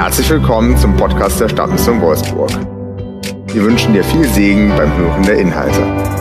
Herzlich willkommen zum Podcast der Stadtmission Wolfsburg. Wir wünschen dir viel Segen beim Hören der Inhalte.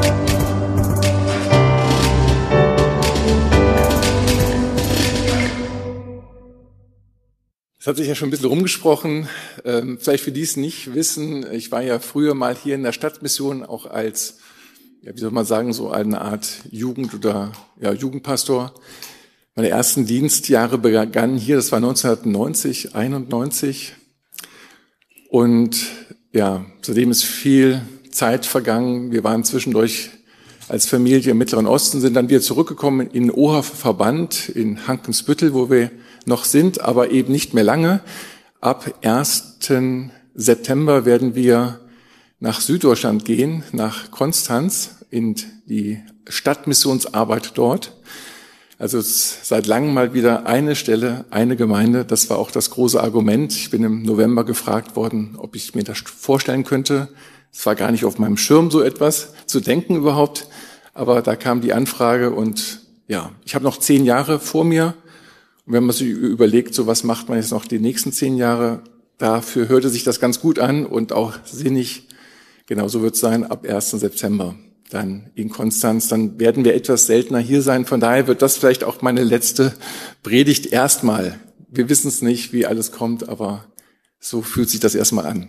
Es hat sich ja schon ein bisschen rumgesprochen. Vielleicht für die es nicht wissen, ich war ja früher mal hier in der Stadtmission auch als, wie soll man sagen, so eine Art Jugendpastor. Meine ersten Dienstjahre begannen hier, das war 1990, 91. Und ja, seitdem ist viel Zeit vergangen. Wir waren zwischendurch als Familie im Mittleren Osten, sind dann wieder zurückgekommen in den OHAF-Verband in Hankensbüttel, wo wir noch sind, aber eben nicht mehr lange. Ab 1. September werden wir nach Süddeutschland gehen, nach Konstanz, in die Stadtmissionsarbeit dort. Also es ist seit langem mal wieder eine Stelle, eine Gemeinde. Das war auch das große Argument. Ich bin im November gefragt worden, ob ich mir das vorstellen könnte. Es war gar nicht auf meinem Schirm, so etwas zu denken überhaupt. Aber da kam die Anfrage und ja, ich habe noch 10 Jahre vor mir. Und wenn man sich überlegt, so was macht man jetzt noch die nächsten 10 Jahre, dafür hörte sich das ganz gut an und auch sinnig. Genauso wird es sein ab 1. September. Dann in Konstanz, dann werden wir etwas seltener hier sein. Von daher wird das vielleicht auch meine letzte Predigt erstmal. Wir wissen es nicht, wie alles kommt, aber so fühlt sich das erstmal an.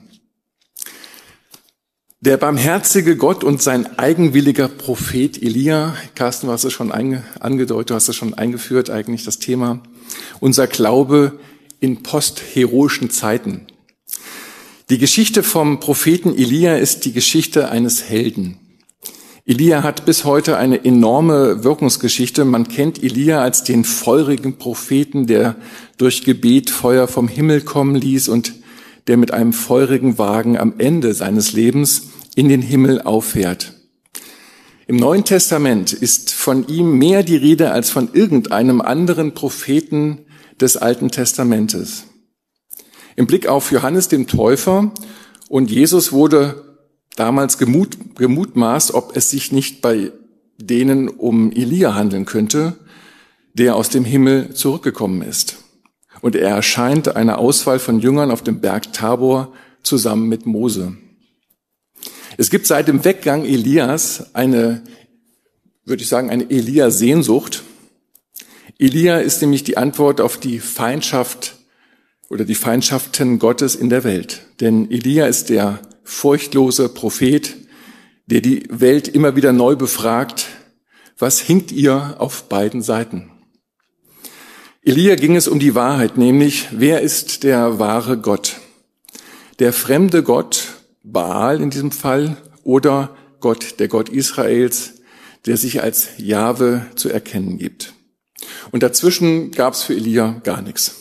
Der barmherzige Gott und sein eigenwilliger Prophet Elia, Carsten, du hast es schon angedeutet, du hast es schon eingeführt, eigentlich das Thema. Unser Glaube in postheroischen Zeiten. Die Geschichte vom Propheten Elia ist die Geschichte eines Helden. Elia hat bis heute eine enorme Wirkungsgeschichte. Man kennt Elia als den feurigen Propheten, der durch Gebet Feuer vom Himmel kommen ließ und der mit einem feurigen Wagen am Ende seines Lebens in den Himmel auffährt. Im Neuen Testament ist von ihm mehr die Rede als von irgendeinem anderen Propheten des Alten Testamentes. Im Blick auf Johannes dem Täufer und Jesus wurde damals gemutmaßt, ob es sich nicht bei denen um Elia handeln könnte, der aus dem Himmel zurückgekommen ist. Und er erscheint einer Auswahl von Jüngern auf dem Berg Tabor zusammen mit Mose. Es gibt seit dem Weggang Elias eine Elia-Sehnsucht. Elia ist nämlich die Antwort auf die Feindschaft oder die Feindschaften Gottes in der Welt. Denn Elia ist der furchtlose Prophet, der die Welt immer wieder neu befragt, was hinkt ihr auf beiden Seiten? Elia ging es um die Wahrheit, nämlich, wer ist der wahre Gott? Der fremde Gott, Baal in diesem Fall, oder Gott, der Gott Israels, der sich als Jahwe zu erkennen gibt. Und dazwischen gab es für Elia gar nichts.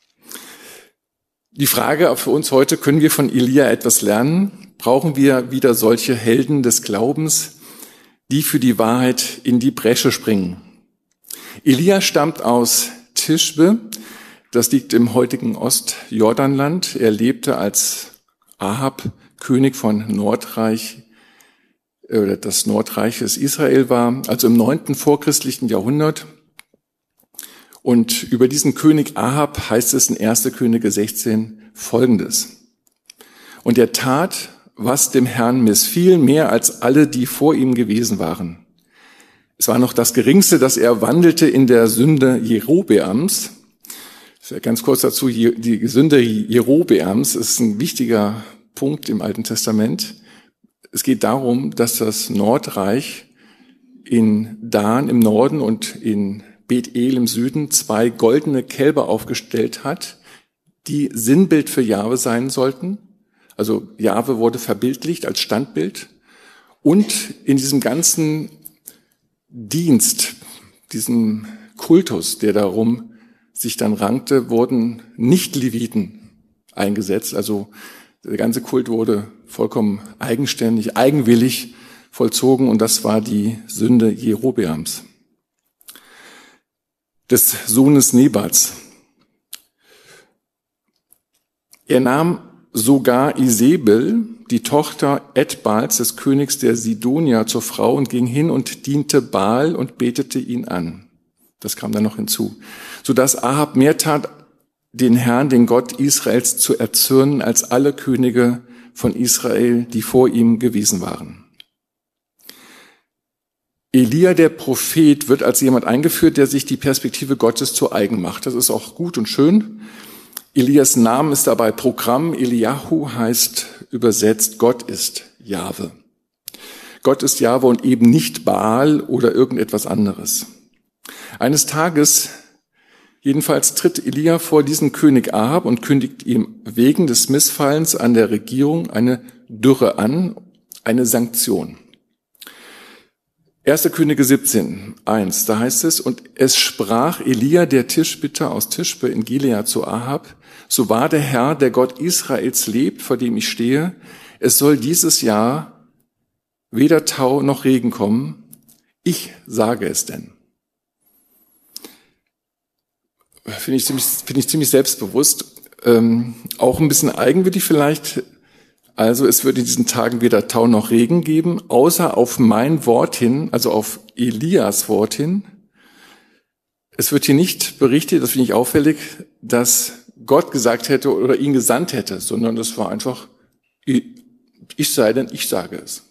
Die Frage für uns heute, können wir von Elia etwas lernen? Brauchen wir wieder solche Helden des Glaubens, die für die Wahrheit in die Bresche springen? Elia stammt aus Tischbe, das liegt im heutigen Ostjordanland. Er lebte als Ahab, König von Nordreich, oder das Nordreiches Israel war, also im 9. vorchristlichen Jahrhundert. Und über diesen König Ahab heißt es in 1. Könige 16 Folgendes. Und er tat, was dem Herrn missfiel, mehr als alle, die vor ihm gewesen waren. Es war noch das Geringste, dass er wandelte in der Sünde Jerobeams. Ganz kurz dazu, die Sünde Jerobeams ist ein wichtiger Punkt im Alten Testament. Es geht darum, dass das Nordreich in Dan im Norden und in Bethel im Süden 2 goldene Kälber aufgestellt hat, die Sinnbild für Jahwe sein sollten. Also Jahwe wurde verbildlicht als Standbild. Und in diesem ganzen Dienst, diesem Kultus, der darum sich dann rankte, wurden Nicht-Leviten eingesetzt. Also der ganze Kult wurde vollkommen eigenständig, eigenwillig vollzogen und das war die Sünde Jerobeams, des Sohnes Nebats. Er nahm sogar Isebel, die Tochter Edbals, des Königs der Sidonier, zur Frau und ging hin und diente Baal und betete ihn an. Das kam dann noch hinzu. Sodass Ahab mehr tat den Herrn, den Gott Israels, zu erzürnen als alle Könige von Israel, die vor ihm gewesen waren. Elia, der Prophet, wird als jemand eingeführt, der sich die Perspektive Gottes zu eigen macht. Das ist auch gut und schön. Elias Name ist dabei Programm. Eliahu heißt übersetzt, Gott ist Jahwe. Gott ist Jahwe und eben nicht Baal oder irgendetwas anderes. Eines Tages jedenfalls tritt Elia vor diesen König Ahab und kündigt ihm wegen des Missfallens an der Regierung eine Dürre an, eine Sanktion. 1. Könige 17, 1, da heißt es, und es sprach Elia, der Tischbitter aus Tischbe in Gilead zu Ahab, so wahr der Herr, der Gott Israels lebt, vor dem ich stehe, es soll dieses Jahr weder Tau noch Regen kommen, ich sage es denn. Finde ich ziemlich selbstbewusst, auch ein bisschen eigenwillig vielleicht. Also es wird in diesen Tagen weder Tau noch Regen geben, außer auf mein Wort hin, also auf Elias Wort hin. Es wird hier nicht berichtet, das finde ich auffällig, dass Gott gesagt hätte oder ihn gesandt hätte, sondern das war einfach, ich sei denn, ich sage es.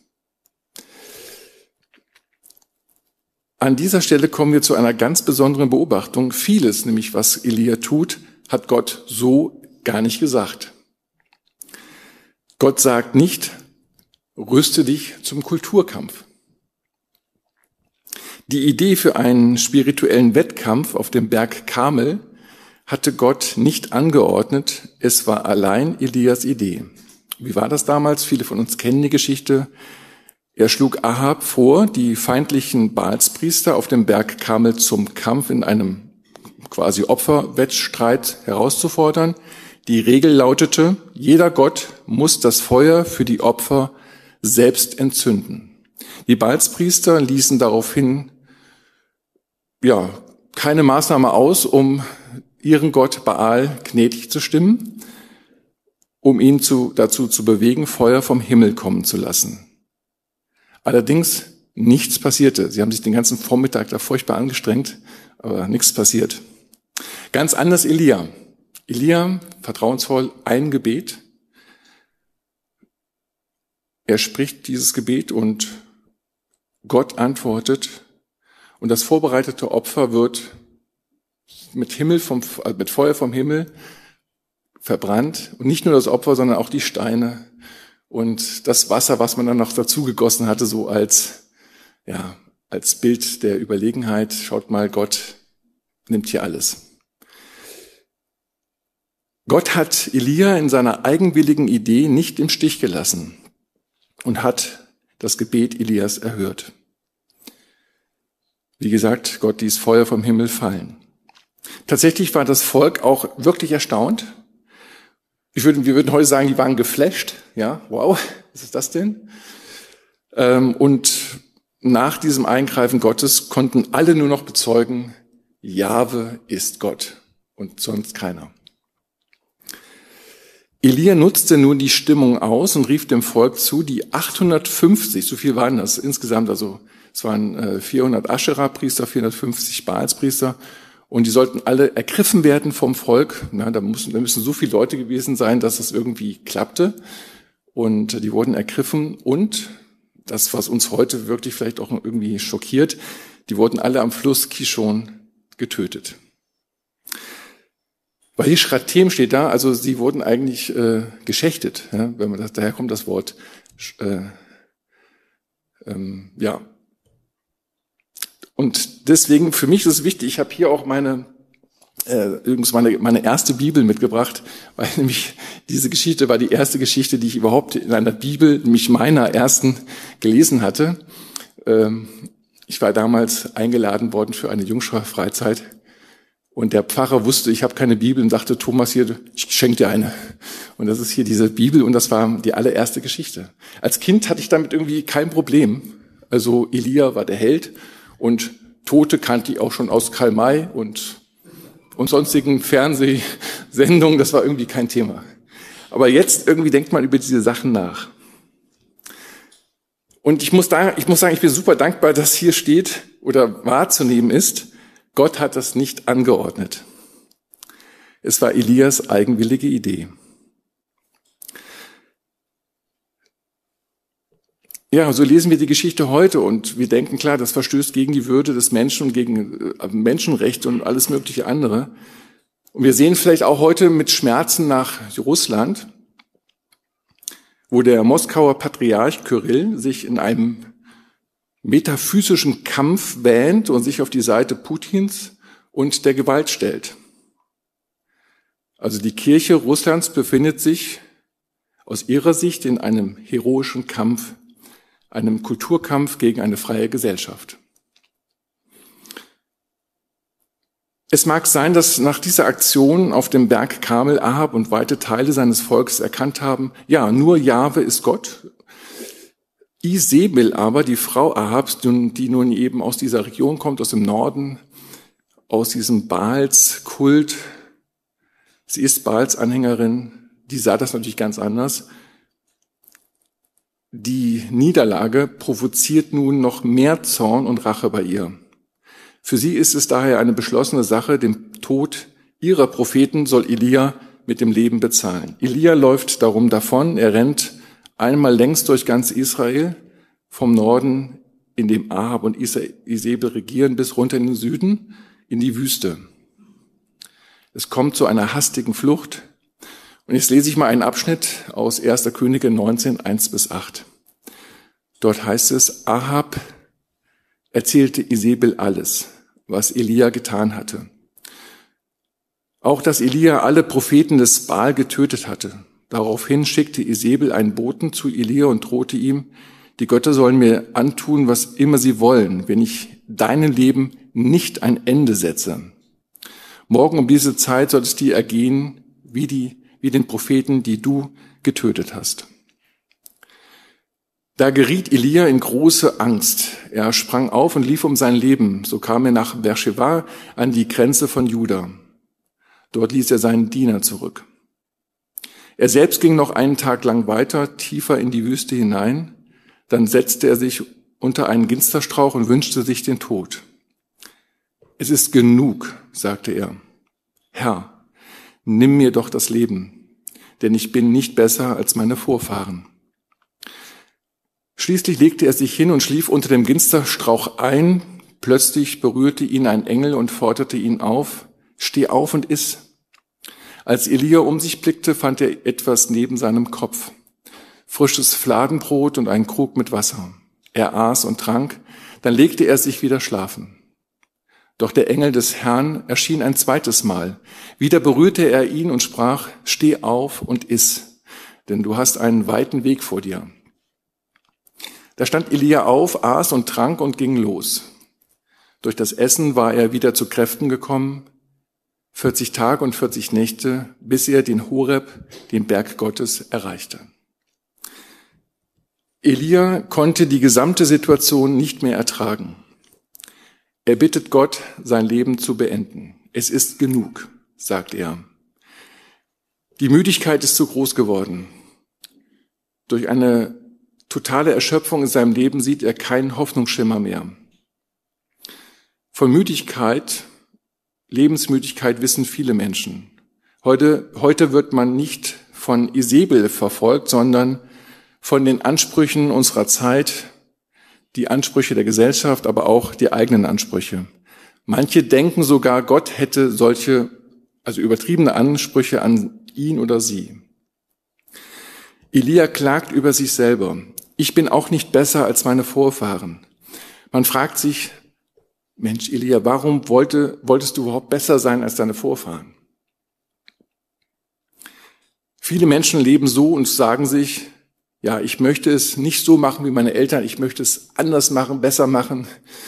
An dieser Stelle kommen wir zu einer ganz besonderen Beobachtung. Vieles, nämlich was Elia tut, hat Gott so gar nicht gesagt. Gott sagt nicht, rüste dich zum Kulturkampf. Die Idee für einen spirituellen Wettkampf auf dem Berg Karmel hatte Gott nicht angeordnet, es war allein Elias Idee. Wie war das damals? Viele von uns kennen die Geschichte. Er schlug Ahab vor, die feindlichen Baalspriester auf dem Berg Karmel zum Kampf in einem quasi Opferwettstreit herauszufordern. Die Regel lautete, jeder Gott muss das Feuer für die Opfer selbst entzünden. Die Baalspriester ließen daraufhin keine Maßnahme aus, um ihren Gott Baal gnädig zu stimmen, um ihn dazu zu bewegen, Feuer vom Himmel kommen zu lassen. Allerdings nichts passierte. Sie haben sich den ganzen Vormittag da furchtbar angestrengt, aber nichts passiert. Ganz anders Elia. Elia, vertrauensvoll, ein Gebet. Er spricht dieses Gebet und Gott antwortet und das vorbereitete Opfer wird mit Feuer vom Himmel verbrannt. Und nicht nur das Opfer, sondern auch die Steine und das Wasser, was man dann noch dazu gegossen hatte, so als Bild der Überlegenheit. Schaut mal, Gott nimmt hier alles. Gott hat Elia in seiner eigenwilligen Idee nicht im Stich gelassen und hat das Gebet Elias erhört. Wie gesagt, Gott ließ Feuer vom Himmel fallen. Tatsächlich war das Volk auch wirklich erstaunt. Wir würden heute sagen, die waren geflasht. Ja, wow, was ist das denn? Und nach diesem Eingreifen Gottes konnten alle nur noch bezeugen, Jahwe ist Gott und sonst keiner. Elia nutzte nun die Stimmung aus und rief dem Volk zu, die 850, so viel waren das insgesamt, also es waren 400 Aschera-Priester, 450 Baalspriester und die sollten alle ergriffen werden vom Volk. Da müssen so viele Leute gewesen sein, dass es irgendwie klappte und die wurden ergriffen und das, was uns heute wirklich vielleicht auch irgendwie schockiert, die wurden alle am Fluss Kishon getötet. Weil hier Schratem steht da, also sie wurden eigentlich geschächtet, ja, wenn man das, daher kommt das Wort, Und deswegen, für mich ist es wichtig, ich habe hier auch meine erste Bibel mitgebracht, weil nämlich diese Geschichte war die erste Geschichte, die ich überhaupt in einer Bibel, nämlich meiner ersten, gelesen hatte. Ich war damals eingeladen worden für eine Jungschar-Freizeit. Und der Pfarrer wusste, ich habe keine Bibel und sagte, Thomas, hier, ich schenke dir eine. Und das ist hier diese Bibel und das war die allererste Geschichte. Als Kind hatte ich damit irgendwie kein Problem. Also Elia war der Held und Tote kannte ich auch schon aus Karl May und sonstigen Fernsehsendungen. Das war irgendwie kein Thema. Aber jetzt irgendwie denkt man über diese Sachen nach. Und ich muss sagen, ich bin super dankbar, dass hier steht oder wahrzunehmen ist, Gott hat das nicht angeordnet. Es war Elias eigenwillige Idee. Ja, so lesen wir die Geschichte heute und wir denken, klar, das verstößt gegen die Würde des Menschen und gegen Menschenrechte und alles mögliche andere. Und wir sehen vielleicht auch heute mit Schmerzen nach Russland, wo der Moskauer Patriarch Kyrill sich in einem metaphysischen Kampf wähnt und sich auf die Seite Putins und der Gewalt stellt. Also die Kirche Russlands befindet sich aus ihrer Sicht in einem heroischen Kampf, einem Kulturkampf gegen eine freie Gesellschaft. Es mag sein, dass nach dieser Aktion auf dem Berg Karmel Ahab und weite Teile seines Volkes erkannt haben, ja, nur Jahwe ist Gott. Isebel aber, die Frau Ahabs, die nun eben aus dieser Region kommt, aus dem Norden, aus diesem Baals-Kult, sie ist Baals-Anhängerin, die sah das natürlich ganz anders. Die Niederlage provoziert nun noch mehr Zorn und Rache bei ihr. Für sie ist es daher eine beschlossene Sache, den Tod ihrer Propheten soll Elia mit dem Leben bezahlen. Elia läuft darum davon, er rennt einmal längs durch ganz Israel, vom Norden, in dem Ahab und Isebel regieren, bis runter in den Süden, in die Wüste. Es kommt zu einer hastigen Flucht. Und jetzt lese ich mal einen Abschnitt aus 1. Könige 19, 1-8. Dort heißt es, Ahab erzählte Isebel alles, was Elia getan hatte. Auch, dass Elia alle Propheten des Baal getötet hatte. Daraufhin schickte Isebel einen Boten zu Elia und drohte ihm, die Götter sollen mir antun, was immer sie wollen, wenn ich deinem Leben nicht ein Ende setze. Morgen um diese Zeit soll es dir ergehen, wie den Propheten, die du getötet hast. Da geriet Elia in große Angst. Er sprang auf und lief um sein Leben. So kam er nach Beersheba an die Grenze von Juda. Dort ließ er seinen Diener zurück. Er selbst ging noch einen Tag lang weiter, tiefer in die Wüste hinein. Dann setzte er sich unter einen Ginsterstrauch und wünschte sich den Tod. Es ist genug, sagte er. Herr, nimm mir doch das Leben, denn ich bin nicht besser als meine Vorfahren. Schließlich legte er sich hin und schlief unter dem Ginsterstrauch ein. Plötzlich berührte ihn ein Engel und forderte ihn auf, steh auf und iss. Als Elia um sich blickte, fand er etwas neben seinem Kopf. Frisches Fladenbrot und einen Krug mit Wasser. Er aß und trank, dann legte er sich wieder schlafen. Doch der Engel des Herrn erschien ein zweites Mal. Wieder berührte er ihn und sprach, steh auf und iss, denn du hast einen weiten Weg vor dir. Da stand Elia auf, aß und trank und ging los. Durch das Essen war er wieder zu Kräften gekommen, 40 Tage und 40 Nächte, bis er den Horeb, den Berg Gottes, erreichte. Elia konnte die gesamte Situation nicht mehr ertragen. Er bittet Gott, sein Leben zu beenden. Es ist genug, sagt er. Die Müdigkeit ist zu groß geworden. Durch eine totale Erschöpfung in seinem Leben sieht er keinen Hoffnungsschimmer mehr. Von Müdigkeit, Lebensmüdigkeit wissen viele Menschen. Heute wird man nicht von Isebel verfolgt, sondern von den Ansprüchen unserer Zeit, die Ansprüche der Gesellschaft, aber auch die eigenen Ansprüche. Manche denken sogar, Gott hätte solche, also übertriebene Ansprüche an ihn oder sie. Elia klagt über sich selber. Ich bin auch nicht besser als meine Vorfahren. Man fragt sich, Mensch, Elia, warum wolltest du überhaupt besser sein als deine Vorfahren? Viele Menschen leben so und sagen sich, ja, ich möchte es nicht so machen wie meine Eltern, ich möchte es anders machen, besser machen.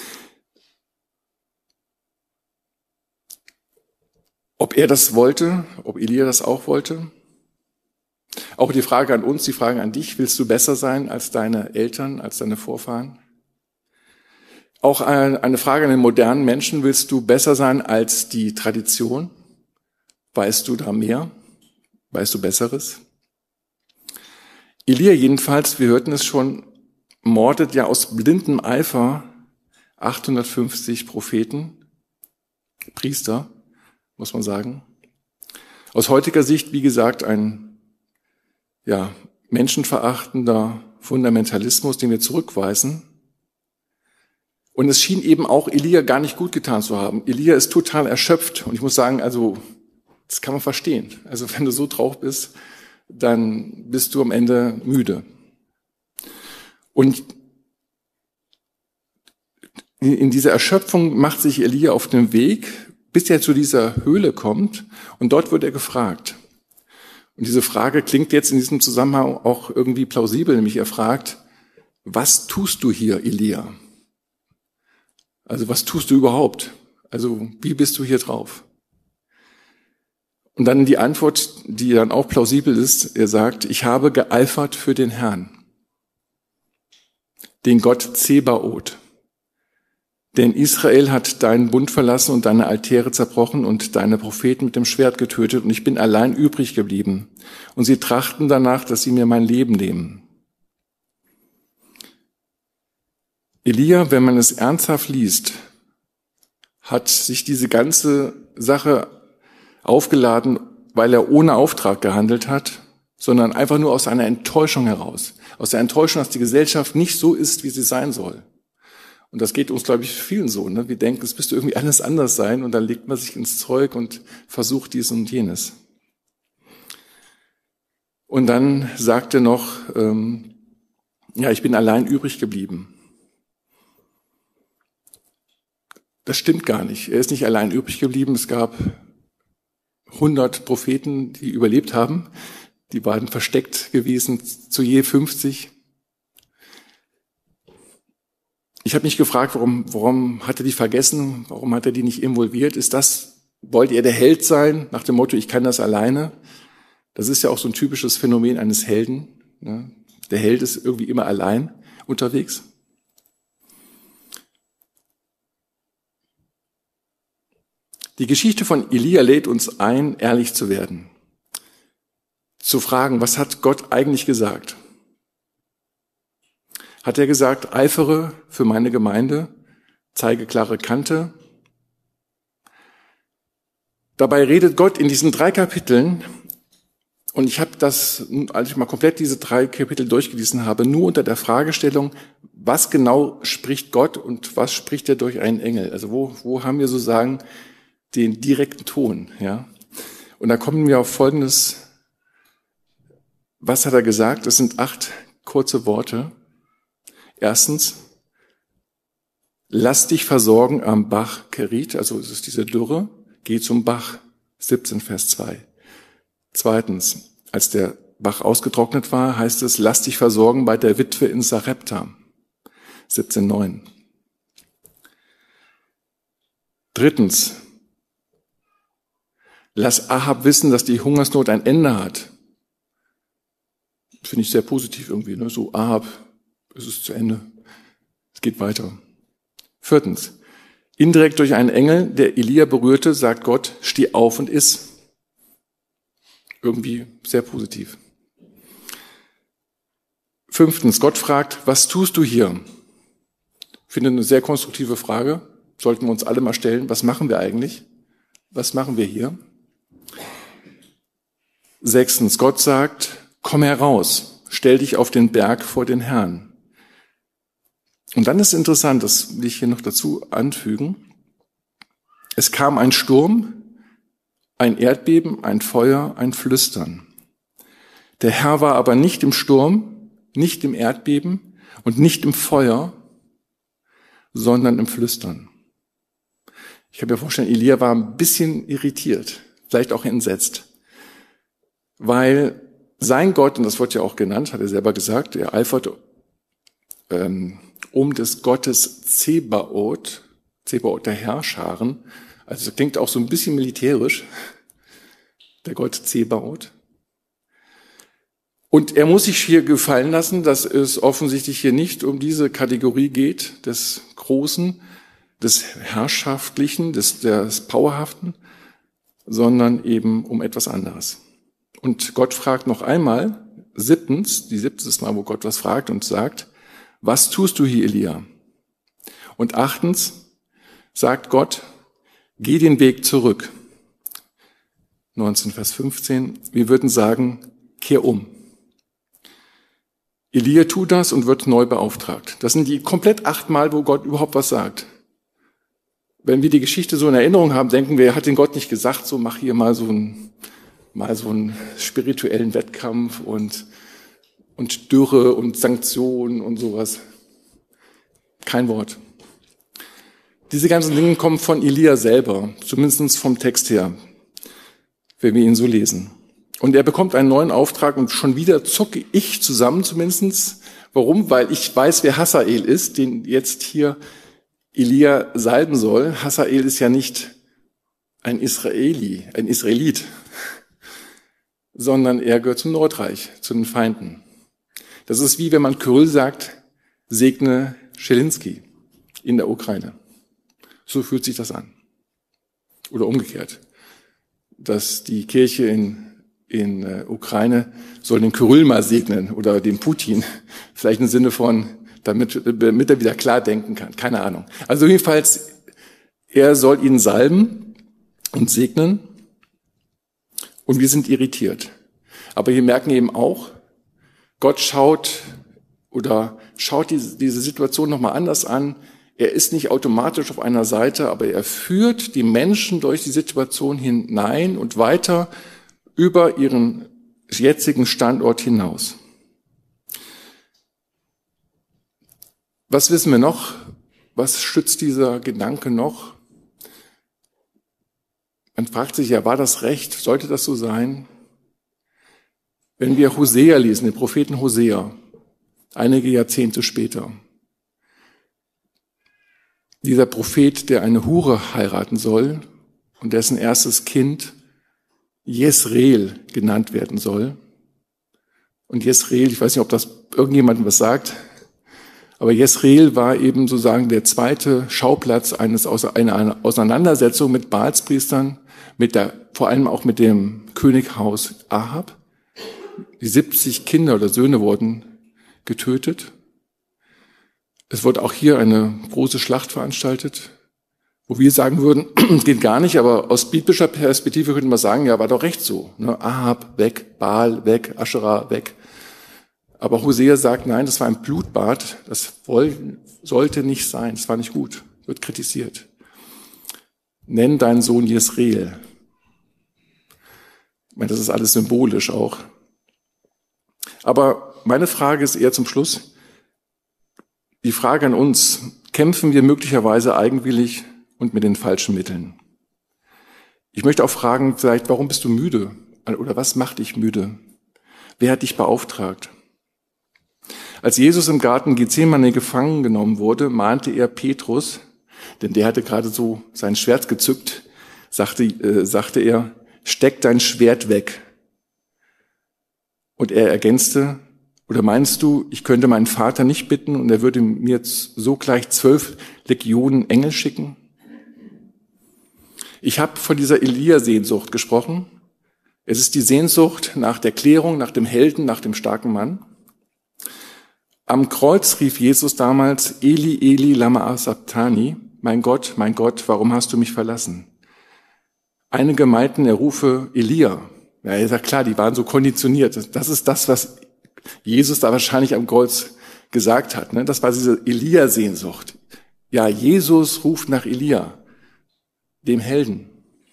Ob er das wollte, ob Elia das auch wollte? Auch die Frage an uns, die Frage an dich, willst du besser sein als deine Eltern, als deine Vorfahren? Auch eine Frage an den modernen Menschen, willst du besser sein als die Tradition? Weißt du da mehr? Weißt du Besseres? Elia jedenfalls, wir hörten es schon, mordet ja aus blindem Eifer 850 Propheten, Priester, muss man sagen. Aus heutiger Sicht, wie gesagt, ein menschenverachtender Fundamentalismus, den wir zurückweisen. Und es schien eben auch Elia gar nicht gut getan zu haben. Elia ist total erschöpft. Und ich muss sagen, also das kann man verstehen. Also wenn du so drauf bist, dann bist du am Ende müde. Und in dieser Erschöpfung macht sich Elia auf den Weg, bis er zu dieser Höhle kommt. Und dort wird er gefragt. Und diese Frage klingt jetzt in diesem Zusammenhang auch irgendwie plausibel. Nämlich er fragt, was tust du hier, Elia? Also was tust du überhaupt? Also wie bist du hier drauf? Und dann die Antwort, die dann auch plausibel ist, er sagt, ich habe geeifert für den Herrn, den Gott Zebaoth. Denn Israel hat deinen Bund verlassen und deine Altäre zerbrochen und deine Propheten mit dem Schwert getötet und ich bin allein übrig geblieben. Und sie trachten danach, dass sie mir mein Leben nehmen. Elia, wenn man es ernsthaft liest, hat sich diese ganze Sache aufgeladen, weil er ohne Auftrag gehandelt hat, sondern einfach nur aus einer Enttäuschung heraus. Aus der Enttäuschung, dass die Gesellschaft nicht so ist, wie sie sein soll. Und das geht uns, glaube ich, vielen so. Ne? Wir denken, es müsste irgendwie alles anders sein und dann legt man sich ins Zeug und versucht dies und jenes. Und dann sagt er noch, ich bin allein übrig geblieben. Das stimmt gar nicht. Er ist nicht allein übrig geblieben. Es gab 100 Propheten, die überlebt haben. Die waren versteckt gewesen, zu je 50. Ich habe mich gefragt, warum hat er die vergessen? Warum hat er die nicht involviert? Wollte er der Held sein? Nach dem Motto, ich kann das alleine? Das ist ja auch so ein typisches Phänomen eines Helden. Ne? Der Held ist irgendwie immer allein unterwegs. Die Geschichte von Elia lädt uns ein, ehrlich zu werden. Zu fragen, was hat Gott eigentlich gesagt? Hat er gesagt, eifere für meine Gemeinde, zeige klare Kante? Dabei redet Gott in diesen 3 Kapiteln, und ich habe das, als ich mal komplett diese 3 Kapitel durchgelesen habe, nur unter der Fragestellung, was genau spricht Gott und was spricht er durch einen Engel? Also wo haben wir sozusagen den direkten Ton, ja? Und da kommen wir auf Folgendes. Was hat er gesagt? Das sind 8 kurze Worte. Erstens, lass dich versorgen am Bach Kerit, also es ist diese Dürre, geh zum Bach, 17 Vers 2. Zweitens, als der Bach ausgetrocknet war, heißt es, lass dich versorgen bei der Witwe in Sarepta, 17,9. Drittens, lass Ahab wissen, dass die Hungersnot ein Ende hat. Finde ich sehr positiv irgendwie, ne? So Ahab, es ist zu Ende. Es geht weiter. Viertens, indirekt durch einen Engel, der Elia berührte, sagt Gott, steh auf und iss. Irgendwie sehr positiv. Fünftens, Gott fragt, was tust du hier? Ich finde eine sehr konstruktive Frage. Sollten wir uns alle mal stellen, was machen wir eigentlich? Was machen wir hier? Sechstens, Gott sagt, komm heraus, stell dich auf den Berg vor den Herrn. Und dann ist interessant, das will ich hier noch dazu anfügen. Es kam ein Sturm, ein Erdbeben, ein Feuer, ein Flüstern. Der Herr war aber nicht im Sturm, nicht im Erdbeben und nicht im Feuer, sondern im Flüstern. Ich kann mir vorstellen, Elia war ein bisschen irritiert, vielleicht auch entsetzt, weil sein Gott, und das wird ja auch genannt, hat er selber gesagt, er eifert um des Gottes Zebaoth, der Herrscharen. Also das klingt auch so ein bisschen militärisch, der Gott Zebaoth. Und er muss sich hier gefallen lassen, dass es offensichtlich hier nicht um diese Kategorie geht, des Großen, des Herrschaftlichen, des Powerhaften, sondern eben um etwas anderes. Und Gott fragt noch einmal, siebtens, die 7. Mal, wo Gott was fragt und sagt, was tust du hier, Elia? Und 8. sagt Gott, geh den Weg zurück. 19, Vers 15. Wir würden sagen, kehr um. Elia tut das und wird neu beauftragt. Das sind die komplett 8 Mal, wo Gott überhaupt was sagt. Wenn wir die Geschichte so in Erinnerung haben, denken wir, hat den Gott nicht gesagt, so mach hier mal so einen spirituellen Wettkampf und Dürre und Sanktionen und sowas. Kein Wort. Diese ganzen Dinge kommen von Elia selber, zumindest vom Text her, wenn wir ihn so lesen. Und er bekommt einen neuen Auftrag und schon wieder zucke ich zusammen zumindest. Warum? Weil ich weiß, wer Hazael ist, den jetzt hier Elia salben soll. Hazael ist ja nicht ein Israelit, sondern er gehört zum Nordreich, zu den Feinden. Das ist wie wenn man Kyrill sagt, segne Schelinski in der Ukraine. So fühlt sich das an. Oder umgekehrt, dass die Kirche in Ukraine soll den Kyrill mal segnen oder den Putin. Vielleicht im Sinne von, damit er wieder klar denken kann. Keine Ahnung. Also jedenfalls, er soll ihn salben und segnen. Und wir sind irritiert. Aber wir merken eben auch, Gott schaut diese Situation nochmal anders an. Er ist nicht automatisch auf einer Seite, aber er führt die Menschen durch die Situation hinein und weiter über ihren jetzigen Standort hinaus. Was wissen wir noch? Was stützt dieser Gedanke noch? Man fragt sich ja, war das recht? Sollte das so sein? Wenn wir Hosea lesen, den Propheten Hosea, einige Jahrzehnte später. Dieser Prophet, der eine Hure heiraten soll und dessen erstes Kind Jesreel genannt werden soll. Und Jesreel, ich weiß nicht, ob das irgendjemandem was sagt, aber Jesreel war eben sozusagen der zweite Schauplatz einer Auseinandersetzung mit Baalspriestern, vor allem auch mit dem Könighaus Ahab. Die 70 Kinder oder Söhne wurden getötet. Es wurde auch hier eine große Schlacht veranstaltet, wo wir sagen würden, geht gar nicht, aber aus biblischer Perspektive könnte man sagen, ja, war doch recht so. Ne? Ahab weg, Baal weg, Aschera weg. Aber Hosea sagt, nein, das war ein Blutbad, das sollte nicht sein, das war nicht gut, wird kritisiert. Nenn deinen Sohn Jesreel. Ich meine, das ist alles symbolisch auch. Aber meine Frage ist eher zum Schluss, die Frage an uns, kämpfen wir möglicherweise eigenwillig und mit den falschen Mitteln? Ich möchte auch fragen, vielleicht, warum bist du müde? Oder was macht dich müde? Wer hat dich beauftragt? Als Jesus im Garten Gethsemane gefangen genommen wurde, mahnte er Petrus, denn der hatte gerade so sein Schwert gezückt, sagte er, steck dein Schwert weg. Und er ergänzte, oder meinst du, ich könnte meinen Vater nicht bitten und er würde mir jetzt sogleich 12 Legionen Engel schicken? Ich habe von dieser Elia-Sehnsucht gesprochen. Es ist die Sehnsucht nach der Klärung, nach dem Helden, nach dem starken Mann. Am Kreuz rief Jesus damals, Eli, Eli, lama sabachthani, mein Gott, warum hast du mich verlassen? Einige meinten, er rufe Elia. Ja, er sagt, klar, die waren so konditioniert. Das ist das, was Jesus da wahrscheinlich am Kreuz gesagt hat. Das war diese Elia-Sehnsucht. Ja, Jesus ruft nach Elia, dem Helden.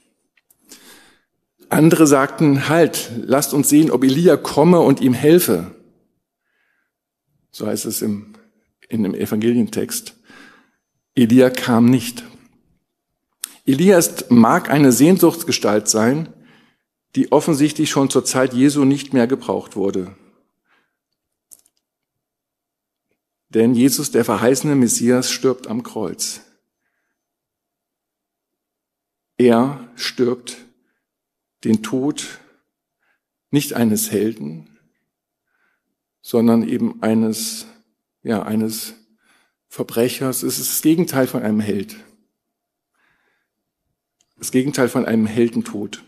Andere sagten, halt, lasst uns sehen, ob Elia komme und ihm helfe. So heißt es in dem Evangelientext. Elia kam nicht. Elia mag eine Sehnsuchtsgestalt sein, die offensichtlich schon zur Zeit Jesu nicht mehr gebraucht wurde. Denn Jesus, der verheißene Messias, stirbt am Kreuz. Er stirbt den Tod nicht eines Helden, sondern eben eines Verbrechers. Es ist das Gegenteil von einem Held. Das Gegenteil von einem Heldentod.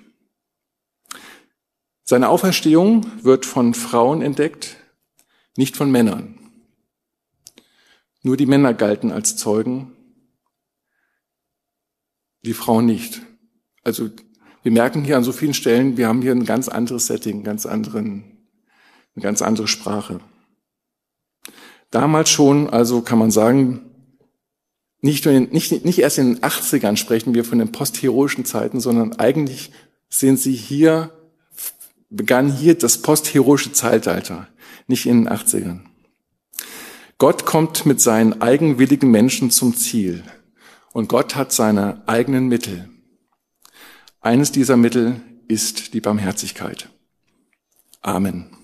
Seine Auferstehung wird von Frauen entdeckt, nicht von Männern. Nur die Männer galten als Zeugen, die Frauen nicht. Also wir merken hier an so vielen Stellen, wir haben hier ein ganz anderes Setting, eine ganz andere Sprache. Damals schon, also kann man sagen, nicht erst in den 80ern sprechen wir von den postheroischen Zeiten, sondern eigentlich begann hier das postheroische Zeitalter, nicht in den 80ern. Gott kommt mit seinen eigenwilligen Menschen zum Ziel und Gott hat seine eigenen Mittel. Eines dieser Mittel ist die Barmherzigkeit. Amen.